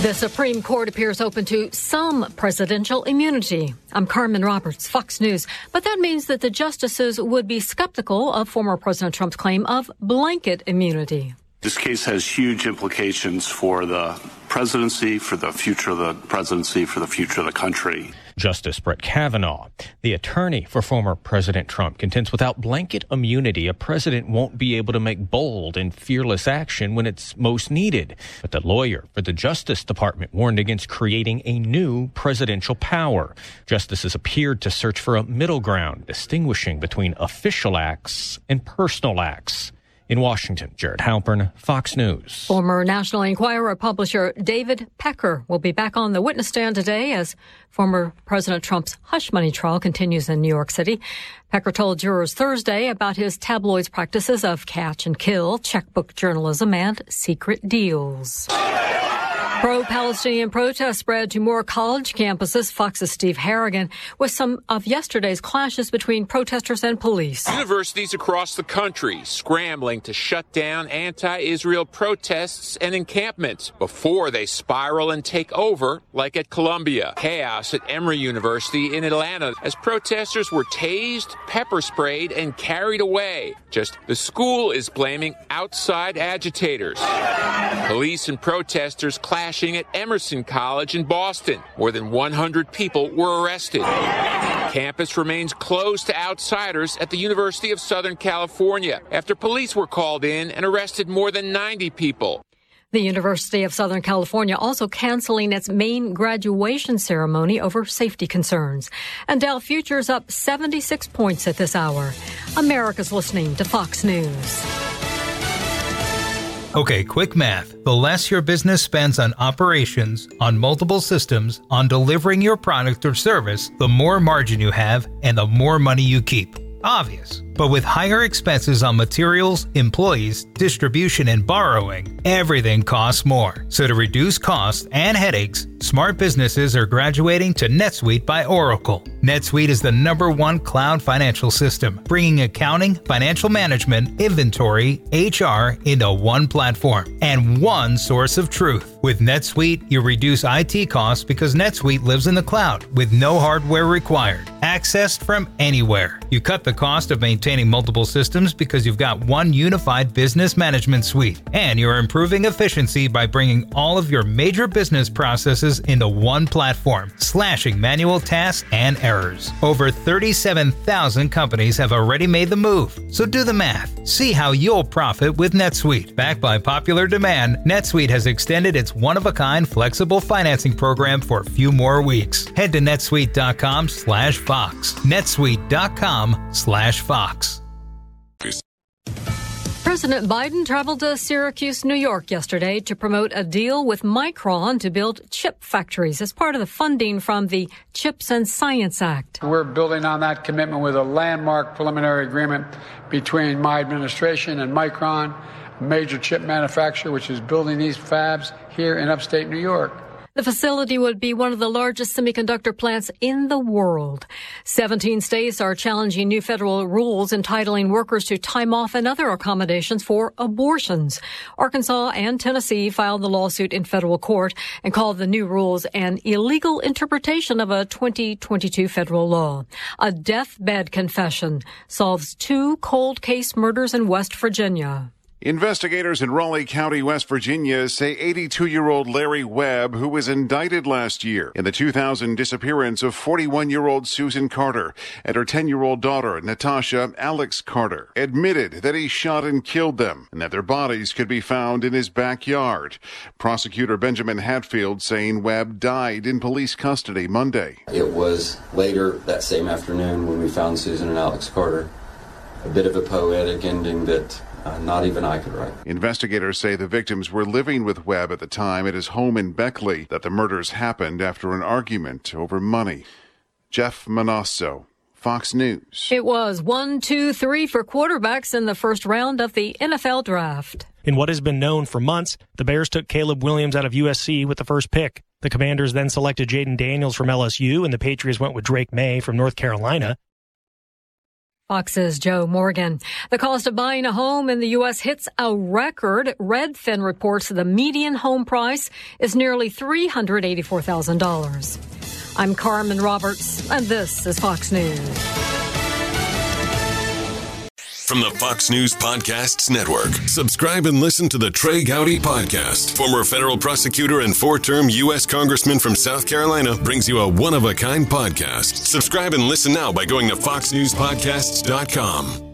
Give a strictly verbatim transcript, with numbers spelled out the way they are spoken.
The Supreme Court appears open to some presidential immunity. I'm Carmen Roberts, Fox News. But that means that the justices would be skeptical of former President Trump's claim of blanket immunity. This case has huge implications for the presidency, for the future of the presidency, for the future of the country. Justice Brett Kavanaugh, the attorney for former President Trump, contends without blanket immunity, a president won't be able to make bold and fearless action when it's most needed. But the lawyer for the Justice Department warned against creating a new presidential power. Justices appeared to search for a middle ground, distinguishing between official acts and personal acts. In Washington, Jared Halpern, Fox News. Former National Enquirer publisher David Pecker will be back on the witness stand today as former President Trump's hush money trial continues in New York City. Pecker told jurors Thursday about his tabloids' practices of catch and kill, checkbook journalism, and secret deals. Pro-Palestinian protests spread to more college campuses. Fox's Steve Harrigan with some of yesterday's clashes between protesters and police. Universities across the country scrambling to shut down anti-Israel protests and encampments before they spiral and take over, like at Columbia. Chaos at Emory University in Atlanta as protesters were tased, pepper sprayed, and carried away. Just the school is blaming outside agitators. Police and protesters clashed at Emerson College in Boston. More than one hundred people were arrested. Campus remains closed to outsiders at the University of Southern California after police were called in and arrested more than ninety people. The University of Southern California also canceling its main graduation ceremony over safety concerns. And Dow futures up seventy-six points at this hour. America's listening to Fox News. Okay, quick math. The less your business spends on operations, on multiple systems, on delivering your product or service, the more margin you have and the more money you keep. Obvious. But with higher expenses on materials, employees, distribution, and borrowing, everything costs more. So to reduce costs and headaches, smart businesses are graduating to NetSuite by Oracle. NetSuite is the number one cloud financial system, bringing accounting, financial management, inventory, H R into one platform and one source of truth. With NetSuite, you reduce I T costs because NetSuite lives in the cloud with no hardware required, accessed from anywhere. You cut the cost of maintaining multiple systems because you've got one unified business management suite, and you're improving efficiency by bringing all of your major business processes into one platform, slashing manual tasks and errors. Over thirty-seven thousand companies have already made the move, so do the math. See how you'll profit with NetSuite. Backed by popular demand, NetSuite has extended its one-of-a-kind flexible financing program for a few more weeks. Head to netsuite.com slash Fox. netsuite.com slash Fox. President Biden traveled to Syracuse, New York yesterday to promote a deal with Micron to build chip factories as part of the funding from the CHIPS and Science Act. We're building on that commitment with a landmark preliminary agreement between my administration and Micron, a major chip manufacturer which is building these fabs here in upstate New York. The facility would be one of the largest semiconductor plants in the world. seventeen states are challenging new federal rules entitling workers to time off and other accommodations for abortions. Arkansas and Tennessee filed the lawsuit in federal court and called the new rules an illegal interpretation of a twenty twenty-two federal law. A deathbed confession solves two cold case murders in West Virginia. Investigators in Raleigh County, West Virginia, say eighty-two-year-old Larry Webb, who was indicted last year in the two thousand disappearance of forty-one-year-old Susan Carter and her ten-year-old daughter, Natasha Alex Carter, admitted that he shot and killed them and that their bodies could be found in his backyard. Prosecutor Benjamin Hatfield saying Webb died in police custody Monday. It was later that same afternoon when we found Susan and Alex Carter. A bit of a poetic ending that Uh, not even I could write. Investigators say the victims were living with Webb at the time at his home in Beckley, that the murders happened after an argument over money. Jeff Manasso, Fox News. It was one, two, three for quarterbacks in the first round of the N F L draft. In what has been known for months, the Bears took Caleb Williams out of U S C with the first pick. The Commanders then selected Jaden Daniels from L S U, and the Patriots went with Drake May from North Carolina. Fox's Joe Morgan. The cost of buying a home in the U S hits a record. Redfin reports the median home price is nearly three hundred eighty-four thousand dollars. I'm Carmen Roberts, and this is Fox News. From the Fox News Podcasts Network, subscribe and listen to the Trey Gowdy Podcast. Former federal prosecutor and four-term U S Congressman from South Carolina brings you a one-of-a-kind podcast. Subscribe and listen now by going to fox news podcasts dot com.